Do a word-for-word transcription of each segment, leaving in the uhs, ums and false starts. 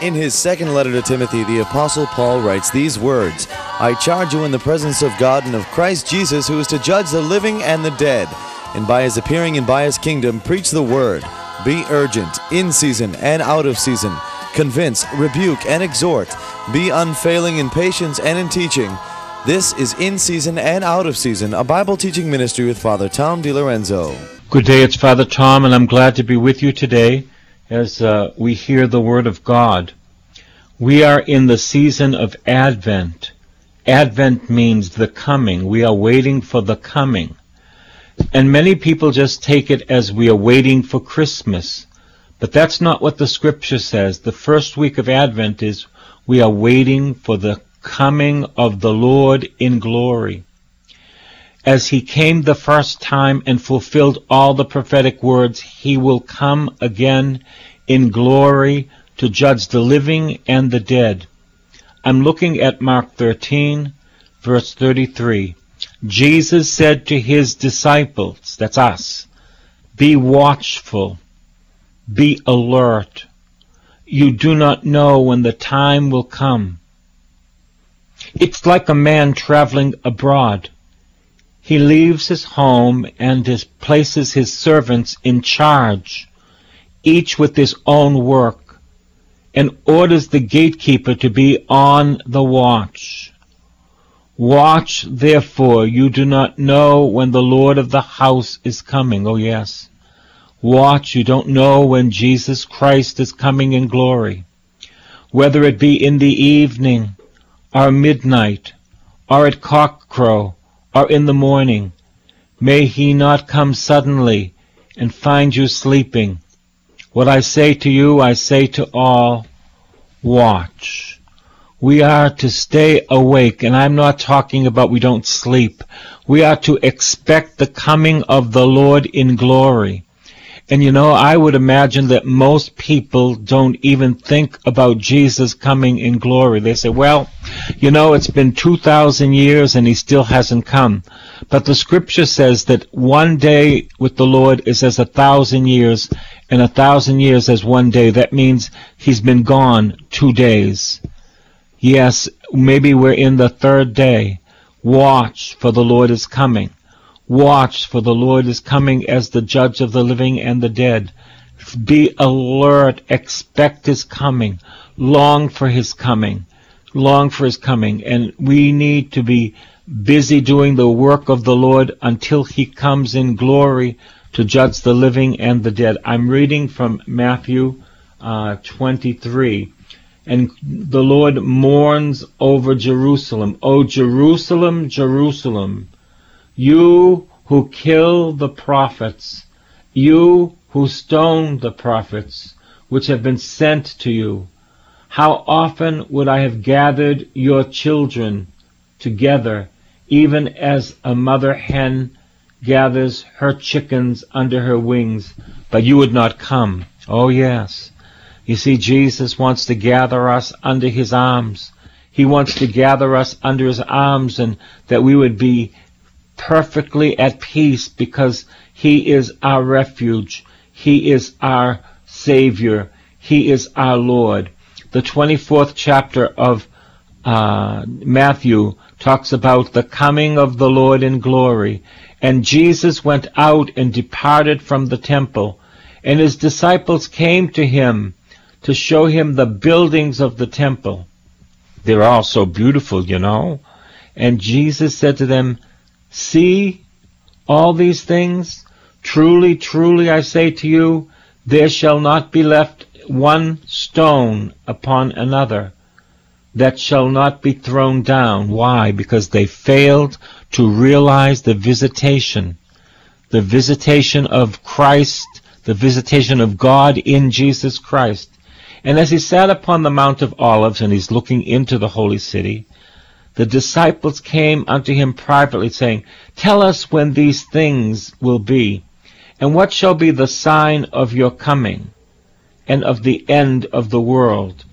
In his second letter to Timothy, the Apostle Paul writes these words, I charge you in the presence of God and of Christ Jesus, who is to judge the living and the dead, and by his appearing and by his kingdom, preach the word. Be urgent, in season and out of season. Convince, rebuke, and exhort. Be unfailing in patience and in teaching. This is In Season and Out of Season, a Bible teaching ministry with Father Tom DiLorenzo. Good day, it's Father Tom, and I'm glad to be with you today as uh, we hear the Word of God. We are in the season of Advent. Advent means the coming. We are waiting for the coming. And many people just take it as we are waiting for Christmas. But that's not what the Scripture says. The first week of Advent is we are waiting for the coming of the Lord in glory. As he came the first time and fulfilled all the prophetic words, he will come again in glory to judge the living and the dead. I'm looking at Mark thirteen, verse thirty-three. Jesus said to his disciples, that's us, be watchful, be alert. You do not know when the time will come. It's like a man traveling abroad. He leaves his home and his, places his servants in charge, each with his own work, and orders the gatekeeper to be on the watch. Watch, therefore, you do not know when the Lord of the house is coming. Oh, yes. Watch, you don't know when Jesus Christ is coming in glory. Whether it be in the evening, or midnight, or at cockcrow, or in the morning, may he not come suddenly and find you sleeping. What I say to you, I say to all, watch. We are to stay awake, and I'm not talking about we don't sleep. We are to expect the coming of the Lord in glory. And you know, I would imagine that most people don't even think about Jesus coming in glory. They say, well, you know, it's been two thousand years and he still hasn't come. But the Scripture says that one day with the Lord is as a thousand years, and a thousand years as one day. That means he's been gone two days. Yes, maybe we're in the third day. Watch, for the Lord is coming. Watch, for the Lord is coming as the judge of the living and the dead. Be alert, expect his coming, long for his coming, long for his coming. And we need to be busy doing the work of the Lord until he comes in glory to judge the living and the dead. I'm reading from Matthew uh, twenty-three. And the Lord mourns over Jerusalem. O Jerusalem, Jerusalem, you who kill the prophets, you who stone the prophets, which have been sent to you, how often would I have gathered your children together, even as a mother hen gathers her chickens under her wings, but you would not come. Oh, yes. You see, Jesus wants to gather us under his arms. He wants to gather us under his arms, and that we would be perfectly at peace because he is our refuge. He is our Savior. He is our Lord. The twenty-fourth chapter of uh, Matthew talks about the coming of the Lord in glory. And Jesus went out and departed from the temple, and his disciples came to him to show him the buildings of the temple. They're all so beautiful, you know. And Jesus said to them, see all these things? Truly, truly, I say to you, there shall not be left one stone upon another that shall not be thrown down. Why? Because they failed to realize the visitation, the visitation of Christ, the visitation of God in Jesus Christ. And as he sat upon the Mount of Olives, and he's looking into the holy city, the disciples came unto him privately, saying, tell us when these things will be, and what shall be the sign of your coming, and of the end of the world.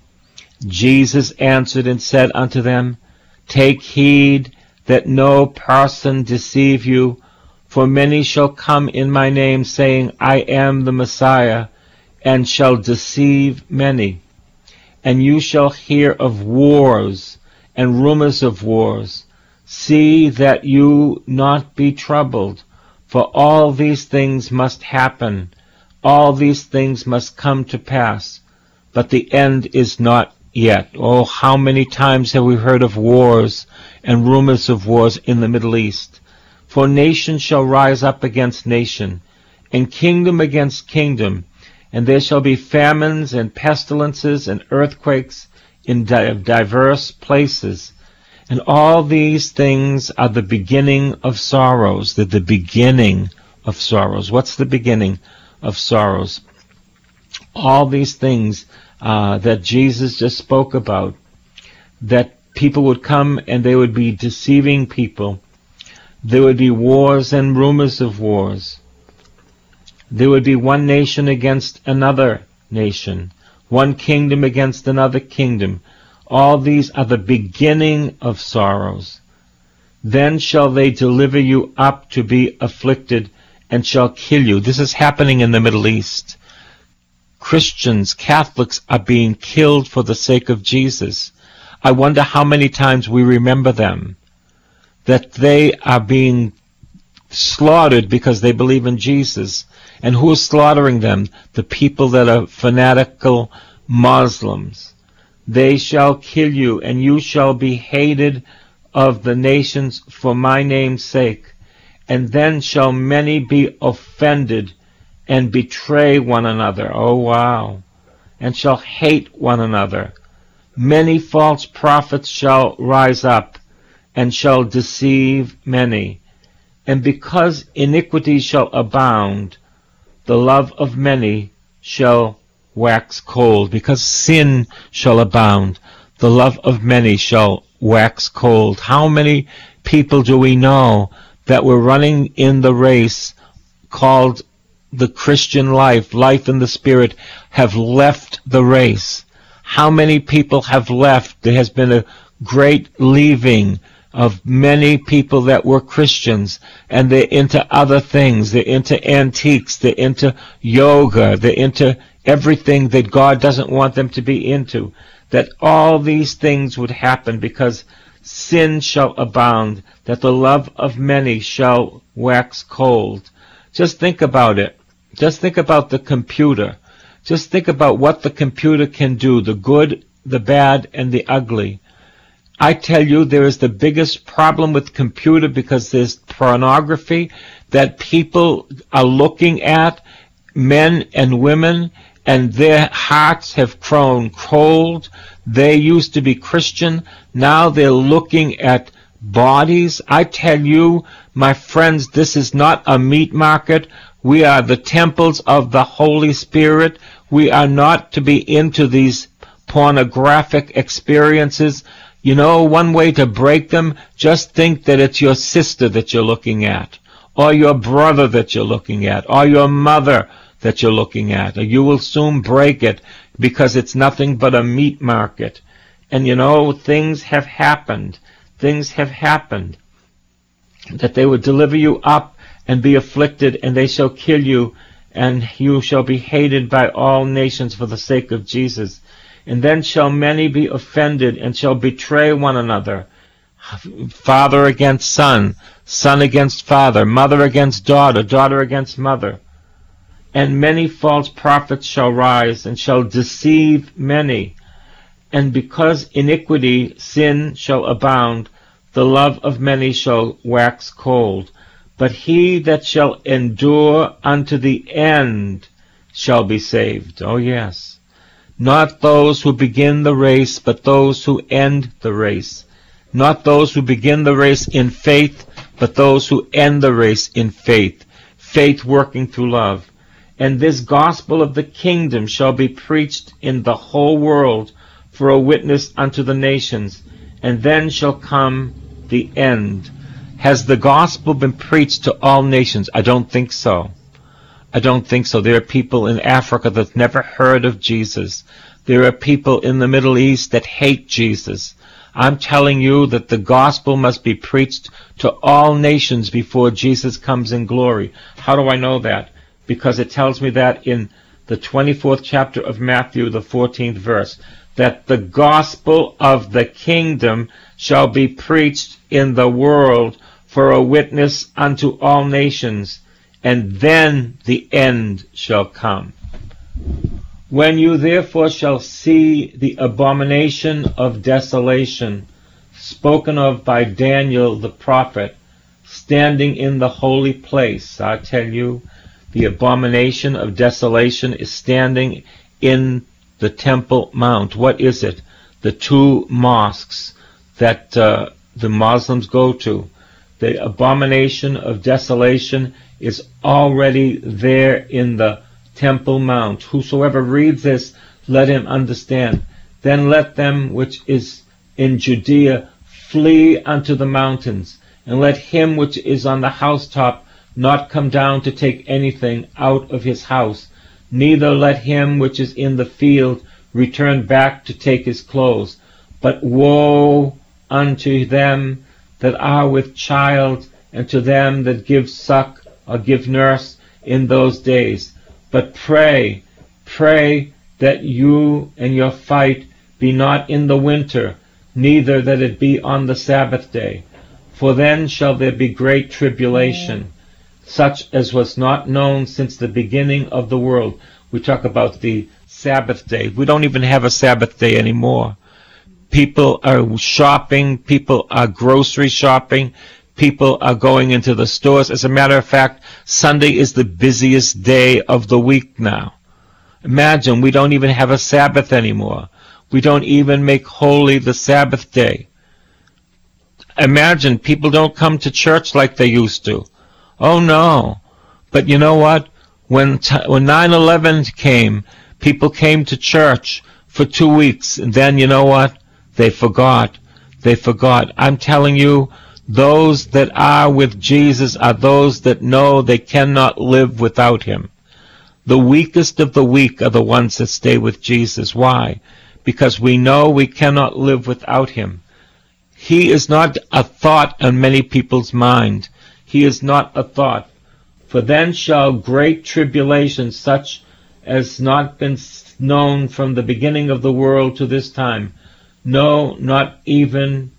Jesus answered and said unto them, take heed that no person deceive you, for many shall come in my name, saying, I am the Messiah, and shall deceive many. and you shall hear of wars and rumors of wars. See that you not be troubled, for all these things must happen. All these things must come to pass, but the end is not yet. Oh, how many times have we heard of wars and rumors of wars in the Middle East? For nation shall rise up against nation, and kingdom against kingdom, and there shall be famines and pestilences and earthquakes in diverse places. And all these things are the beginning of sorrows. They're the beginning of sorrows. What's the beginning of sorrows? All these things uh, that Jesus just spoke about, that people would come and they would be deceiving people. There would be wars and rumors of wars. There would be one nation against another nation, one kingdom against another kingdom. All these are the beginning of sorrows. Then shall they deliver you up to be afflicted, and shall kill you. This is happening in the Middle East. Christians, Catholics are being killed for the sake of Jesus. I wonder how many times we remember them, that they are being slaughtered because they believe in Jesus. And who is slaughtering them? The people that are fanatical Muslims. They shall kill you, and you shall be hated of the nations for my name's sake. And then shall many be offended and betray one another. Oh, wow. And shall hate one another. Many false prophets shall rise up and shall deceive many. And because iniquity shall abound, the love of many shall wax cold. Because sin shall abound, the love of many shall wax cold. How many people do we know that were running in the race called the Christian life, life in the Spirit, have left the race? How many people have left? There has been a great leaving of many people that were Christians, and they're into other things. They're into antiques. They're into yoga. They're into everything that God doesn't want them to be into. That all these things would happen because sin shall abound, that the love of many shall wax cold. Just think about it. Just think about the computer. Just think about what the computer can do, the good, the bad, and the ugly. I tell you, there is the biggest problem with computer because there's pornography that people are looking at, men and women, and their hearts have grown cold. They used to be Christian. Now they're looking at bodies. I tell you, my friends, this is not a meat market. We are the temples of the Holy Spirit. We are not to be into these pornographic experiences. You know, one way to break them, just think that it's your sister that you're looking at, or your brother that you're looking at, or your mother that you're looking at. Or you will soon break it because it's nothing but a meat market. And you know, things have happened. Things have happened. That they would deliver you up and be afflicted, and they shall kill you, and you shall be hated by all nations for the sake of Jesus. And then shall many be offended, and shall betray one another. Father against son, son against father, mother against daughter, daughter against mother. And many false prophets shall rise, and shall deceive many. And because iniquity, sin, shall abound, the love of many shall wax cold. But he that shall endure unto the end shall be saved. Oh, yes. Not those who begin the race, but those who end the race. Not those who begin the race in faith, but those who end the race in faith. Faith working through love. And this gospel of the kingdom shall be preached in the whole world for a witness unto the nations. And then shall come the end. Has the gospel been preached to all nations? I don't think so. I don't think so. There are people in Africa that never heard of Jesus. There are people in the Middle East that hate Jesus. I'm telling you that the gospel must be preached to all nations before Jesus comes in glory. How do I know that? Because it tells me that in the twenty-fourth chapter of Matthew, the fourteenth verse, that the gospel of the kingdom shall be preached in the world for a witness unto all nations, and then the end shall come. When you therefore shall see the abomination of desolation, spoken of by Daniel the prophet, standing in the holy place, I tell you, the abomination of desolation is standing in the Temple Mount. What is it? The two mosques that uh, the Muslims go to. The abomination of desolation is already there in the Temple Mount. Whosoever reads this, let him understand. Then let them which is in Judea flee unto the mountains, and let him which is on the housetop not come down to take anything out of his house, neither let him which is in the field return back to take his clothes. But woe unto them that are with child, and to them that give suck or give nurse in those days. But pray, pray that you and your fight be not in the winter, neither that it be on the Sabbath day. For then shall there be great tribulation, such as was not known since the beginning of the world. We talk about the Sabbath day. We don't even have a Sabbath day anymore. People are shopping, people are grocery shopping, people are going into the stores. As a matter of fact, Sunday is the busiest day of the week now. Imagine, we don't even have a Sabbath anymore. We don't even make holy the Sabbath day. Imagine, people don't come to church like they used to. Oh no. But you know what? When t- when nine eleven came, people came to church for two weeks, and then you know what? They forgot. They forgot. I'm telling you, those that are with Jesus are those that know they cannot live without him. The weakest of the weak are the ones that stay with Jesus. Why? Because we know we cannot live without him. He is not a thought on many people's mind. He is not a thought. For then shall great tribulation, such as not been known from the beginning of the world to this time, no, not even,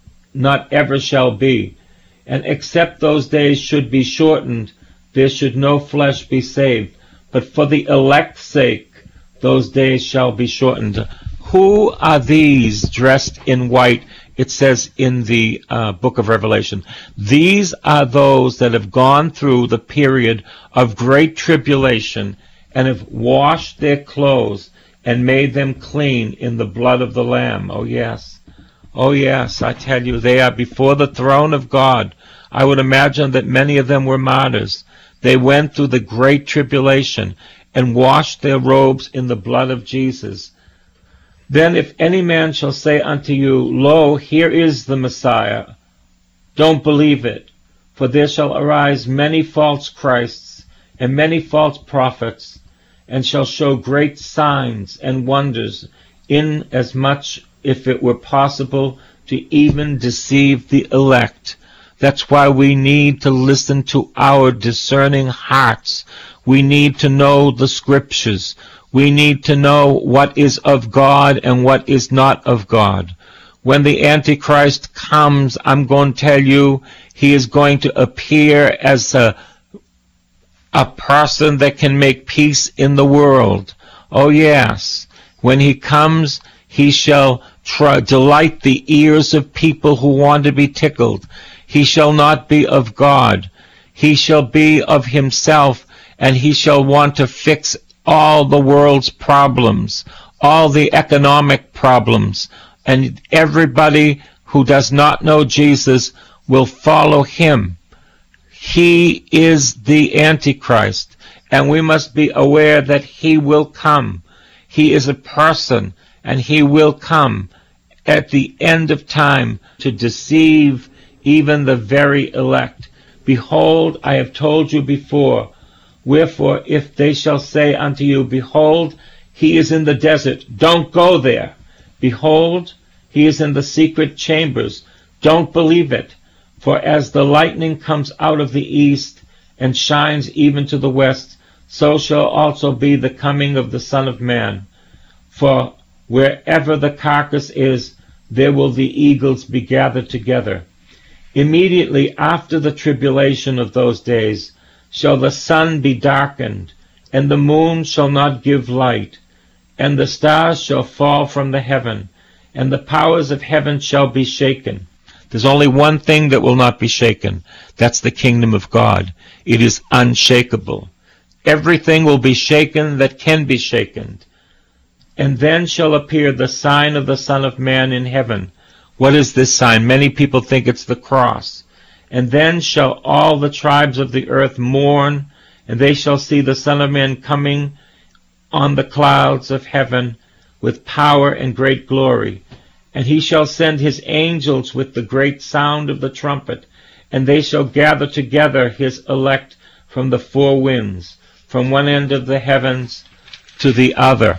not ever shall be. And except those days should be shortened, there should no flesh be saved. But for the elect's sake, those days shall be shortened. Who are these dressed in white? It says in the uh, book of Revelation, these are those that have gone through the period of great tribulation and have washed their clothes and made them clean in the blood of the Lamb. Oh yes, oh yes, I tell you, they are before the throne of God. I would imagine that many of them were martyrs. They went through the great tribulation and washed their robes in the blood of Jesus. Then if any man shall say unto you, Lo, here is the Messiah, don't believe it. For there shall arise many false Christs and many false prophets, and shall show great signs and wonders, inasmuch if it were possible to even deceive the elect. That's why we need to listen to our discerning hearts. We need to know the scriptures. We need to know what is of God and what is not of God. When the Antichrist comes, I'm going to tell you, he is going to appear as a, a person that can make peace in the world. Oh yes, when he comes, he shall try, delight the ears of people who want to be tickled. He shall not be of God. He shall be of himself, and he shall want to fix all the world's problems, all the economic problems, and everybody who does not know Jesus will follow him. He is the Antichrist, and we must be aware that he will come. He is a person, and he will come at the end of time to deceive even the very elect. Behold, I have told you before. Wherefore, if they shall say unto you, Behold, he is in the desert, don't go there. Behold, he is in the secret chambers, don't believe it. For as the lightning comes out of the east, and shines even to the west, so shall also be the coming of the Son of Man. For Wherever the carcass is, there will the eagles be gathered together. Immediately after the tribulation of those days shall the sun be darkened, and the moon shall not give light, and the stars shall fall from the heaven, and the powers of heaven shall be shaken. There's only one thing that will not be shaken. That's the kingdom of God. It is unshakable. Everything will be shaken that can be shaken. And then shall appear the sign of the Son of Man in heaven. What is this sign? Many people think it's the cross. And then shall all the tribes of the earth mourn, and they shall see the Son of Man coming on the clouds of heaven with power and great glory. And he shall send his angels with the great sound of the trumpet, and they shall gather together his elect from the four winds, from one end of the heavens to the other.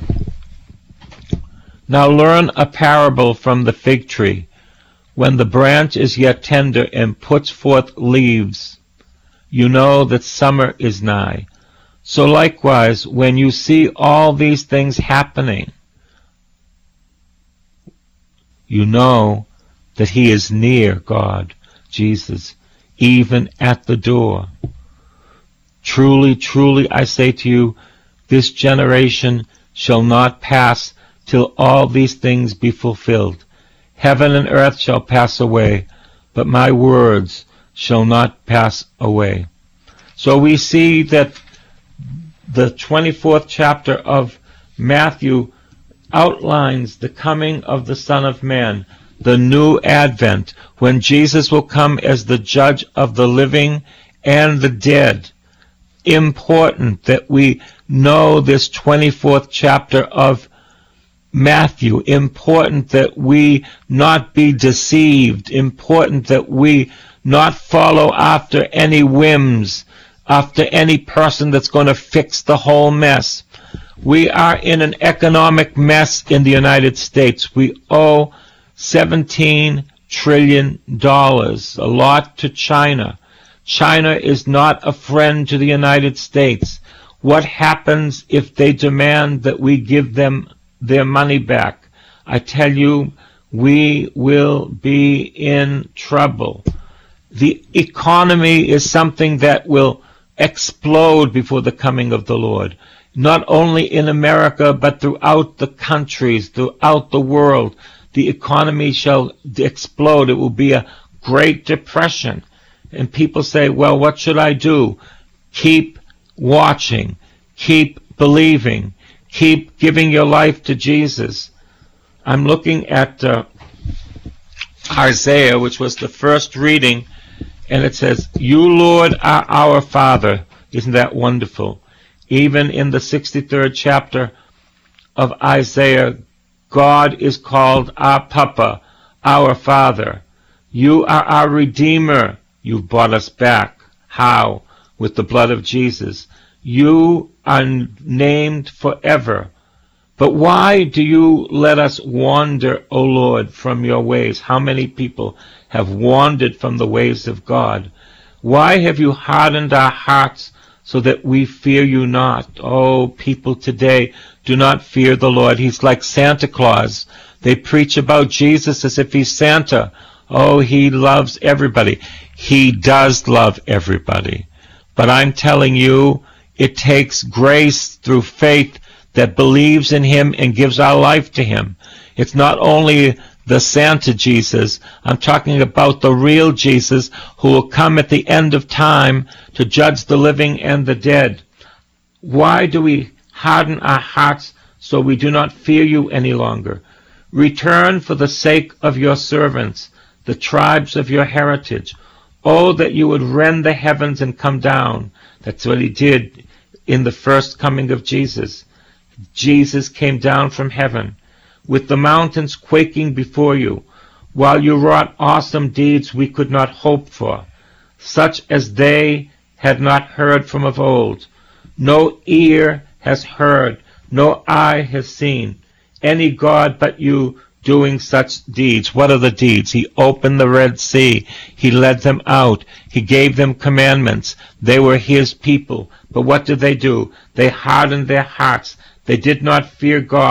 Now learn a parable from the fig tree. When the branch is yet tender and puts forth leaves, you know that summer is nigh. So likewise, when you see all these things happening, you know that he is near, God, Jesus, even at the door. Truly, truly, I say to you, this generation shall not pass till all these things be fulfilled. Heaven and earth shall pass away, but my words shall not pass away. So we see that the twenty-fourth chapter of Matthew outlines the coming of the Son of Man, the new advent, when Jesus will come as the judge of the living and the dead. Important that we know this twenty-fourth chapter of Matthew. Important that we not be deceived. Important that we not follow after any whims, after any person that's going to fix the whole mess. We are in an economic mess in the United States. We owe seventeen trillion dollars, a lot to China. China is not a friend to the United States. What happens if they demand that we give them their money back? I tell you, we will be in trouble. The economy is something that will explode before the coming of the Lord. Not only in America, but throughout the countries, throughout the world. The economy shall explode. It will be a Great Depression. And people say, well, what should I do? Keep watching. Keep believing. Keep giving your life to Jesus. I'm looking at uh, Isaiah, which was the first reading, and it says, you, Lord, are our Father. Isn't that wonderful? Even in the sixty-third chapter of Isaiah, God is called our Papa, our Father. You are our Redeemer. You've bought us back. How? With the blood of Jesus. You are named forever. But why do you let us wander, O Lord, from your ways? How many people have wandered from the ways of God? Why have you hardened our hearts so that we fear you not? Oh, people today do not fear the Lord. He's like Santa Claus. They preach about Jesus as if he's Santa. Oh, he loves everybody. He does love everybody. But I'm telling you, it takes grace through faith that believes in him and gives our life to him. It's not only the Santa Jesus. I'm talking about the real Jesus who will come at the end of time to judge the living and the dead. Why do we harden our hearts so we do not fear you any longer? Return for the sake of your servants, the tribes of your heritage. Oh, that you would rend the heavens and come down. That's what he did in the first coming of Jesus. Jesus came down from heaven, with the mountains quaking before you, while you wrought awesome deeds we could not hope for, such as they had not heard from of old. No ear has heard, no eye has seen any God but you doing such deeds. What are the deeds? He opened the Red Sea. He led them out. He gave them commandments. They were his people. But what did they do? They hardened their hearts. They did not fear God.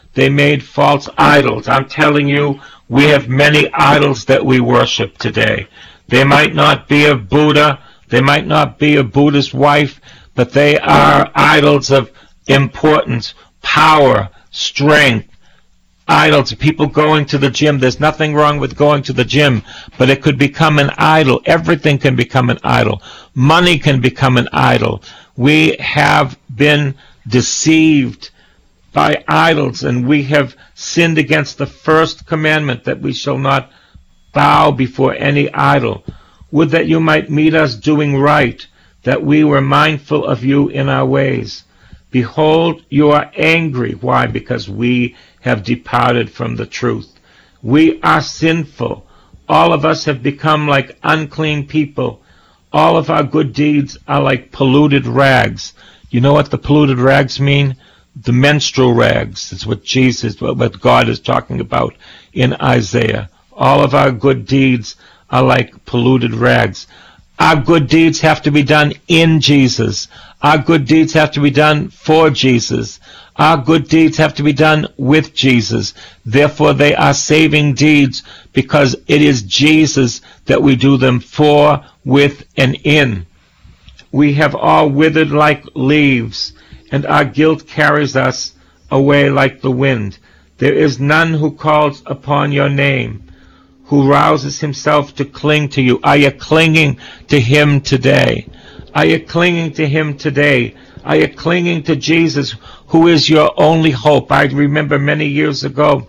They made false idols. I'm telling you, we have many idols that we worship today. They might not be of Buddha, they might not be of Buddha's wife, but they are idols of importance, power, strength. Idols, people going to the gym. There's nothing wrong with going to the gym, but it could become an idol. Everything can become an idol. Money can become an idol. We have been deceived by idols, and we have sinned against the first commandment, that we shall not bow before any idol. Would that you might meet us doing right, that we were mindful of you in our ways. Behold, you are angry. Why? Because we have departed from the truth. We are sinful. All of us have become like unclean people. All of our good deeds are like polluted rags. You know what the polluted rags mean? The menstrual rags. It's what Jesus, what God is talking about in Isaiah. All of our good deeds are like polluted rags. Our good deeds have to be done in Jesus. Our good deeds have to be done for Jesus. Our good deeds have to be done with Jesus. Therefore, they are saving deeds, because it is Jesus that we do them for, with, and in. We have all withered like leaves, and our guilt carries us away like the wind. There is none who calls upon your name, who rouses himself to cling to you. Are you clinging to him today? Are you clinging to him today? Are you clinging to Jesus, who is your only hope? I remember many years ago,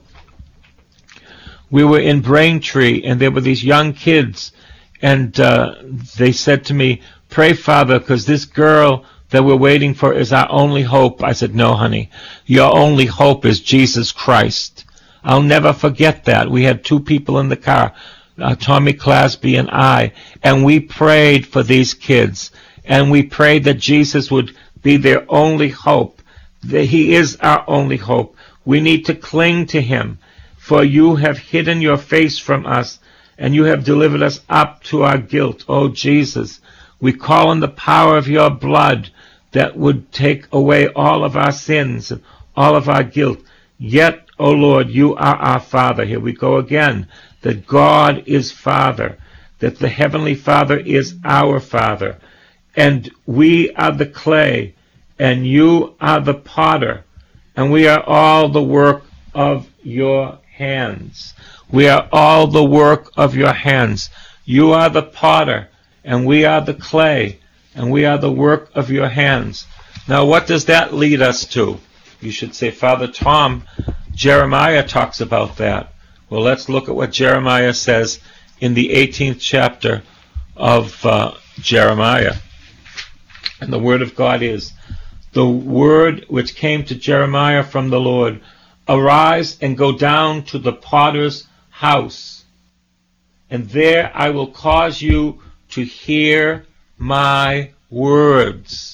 we were in Braintree, and there were these young kids, and uh, they said to me, pray, Father, because this girl that we're waiting for is our only hope. I said, no, honey, your only hope is Jesus Christ. I'll never forget that. We had two people in the car, uh, Tommy Clasby and I, and we prayed for these kids, and we prayed that Jesus would be their only hope. That he is our only hope. We need to cling to him, for you have hidden your face from us, and you have delivered us up to our guilt. Oh, Jesus, we call on the power of your blood that would take away all of our sins and all of our guilt. Yet, O Lord, you are our Father. Here we go again. That God is Father. That the Heavenly Father is our Father. And we are the clay, and you are the potter. And we are all the work of your hands. We are all the work of your hands. You are the potter, and we are the clay, and we are the work of your hands. Now, what does that lead us to? You should say, Father Tom, Jeremiah talks about that. Well, let's look at what Jeremiah says in the eighteenth chapter of uh, Jeremiah. And the word of God is, the word which came to Jeremiah from the Lord, arise and go down to the potter's house, and there I will cause you to hear my words.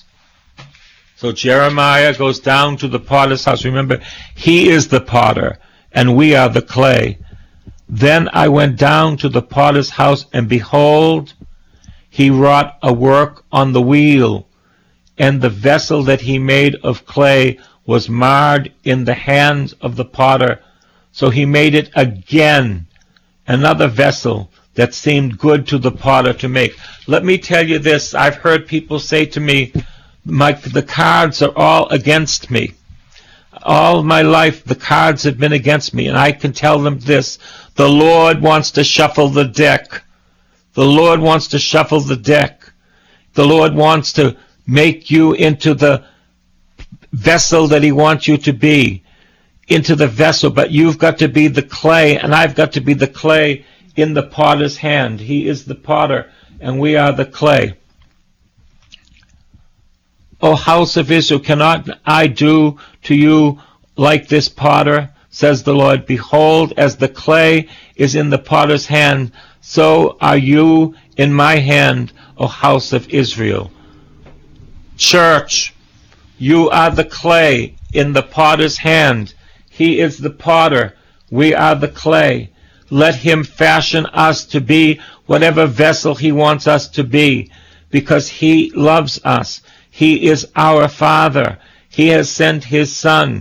So Jeremiah goes down to the potter's house. Remember, he is the potter, and we are the clay. Then I went down to the potter's house, and behold, he wrought a work on the wheel, and the vessel that he made of clay was marred in the hands of the potter. So he made it again, another vessel that seemed good to the potter to make. Let me tell you this. I've heard people say to me, Mike, the cards are all against me. All my life, the cards have been against me. And I can tell them this. The Lord wants to shuffle the deck. The Lord wants to shuffle the deck. The Lord wants to make you into the vessel that he wants you to be. Into the vessel. But you've got to be the clay, and I've got to be the clay in the potter's hand. He is the potter, and we are the clay. O house of Israel, cannot I do to you like this potter, says the Lord? Behold, as the clay is in the potter's hand, so are you in my hand, O house of Israel. Church, you are the clay in the potter's hand. He is the potter. We are the clay. Let him fashion us to be whatever vessel he wants us to be, because he loves us. He is our Father. He has sent his Son.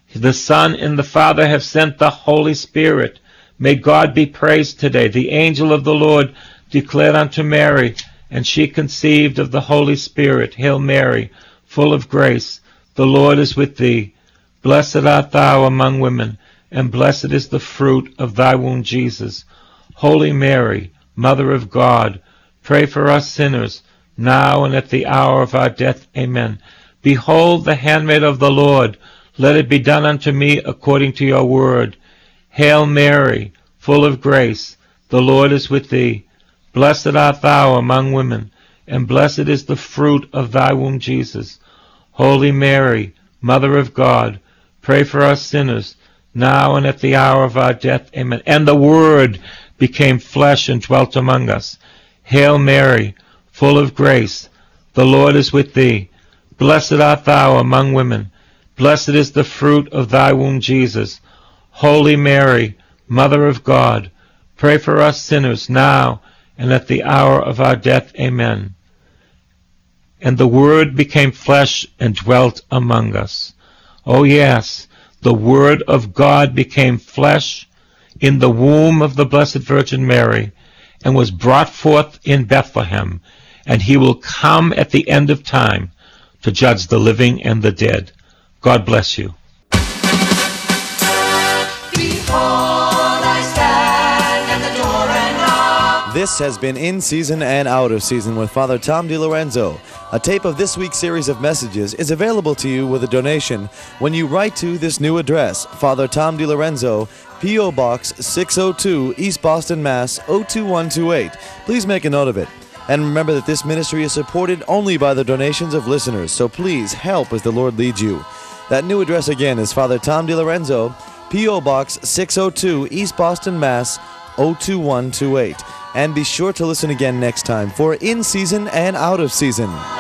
The Son and the Father have sent the Holy Spirit. May God be praised today. The angel of the Lord declared unto Mary, and she conceived of the Holy Spirit. Hail Mary, full of grace, the Lord is with thee. Blessed art thou among women, and blessed is the fruit of thy womb, Jesus. Holy Mary, Mother of God, pray for us sinners, now and at the hour of our death. Amen. Behold the handmaid of the Lord. Let it be done unto me according to your word. Hail Mary, full of grace, the Lord is with thee. Blessed art thou among women, and blessed is the fruit of thy womb, Jesus. Holy Mary, Mother of God, pray for us sinners, now and at the hour of our death. Amen. And the Word became flesh and dwelt among us. Hail Mary, full of grace, the Lord is with thee. Blessed art thou among women, blessed is the fruit of thy womb, Jesus. Holy Mary, Mother of God, pray for us sinners, now and at the hour of our death. Amen. And the Word became flesh and dwelt among us. Oh yes, the Word of God became flesh in the womb of the Blessed Virgin Mary, and was brought forth in Bethlehem, and he will come at the end of time to judge the living and the dead. God bless you. Behold, I stand at the door and knock. This has been In Season and Out of Season with Father Tom DiLorenzo. A tape of this week's series of messages is available to you with a donation when you write to this new address, Father Tom DiLorenzo, P O. Box six oh two, East Boston, Mass. oh two one two eight. Please make a note of it. And remember that this ministry is supported only by the donations of listeners, so please help as the Lord leads you. That new address again is Father Tom DiLorenzo, P O. Box six oh two, East Boston, Mass. oh two one two eight. And be sure to listen again next time for In Season and Out of Season.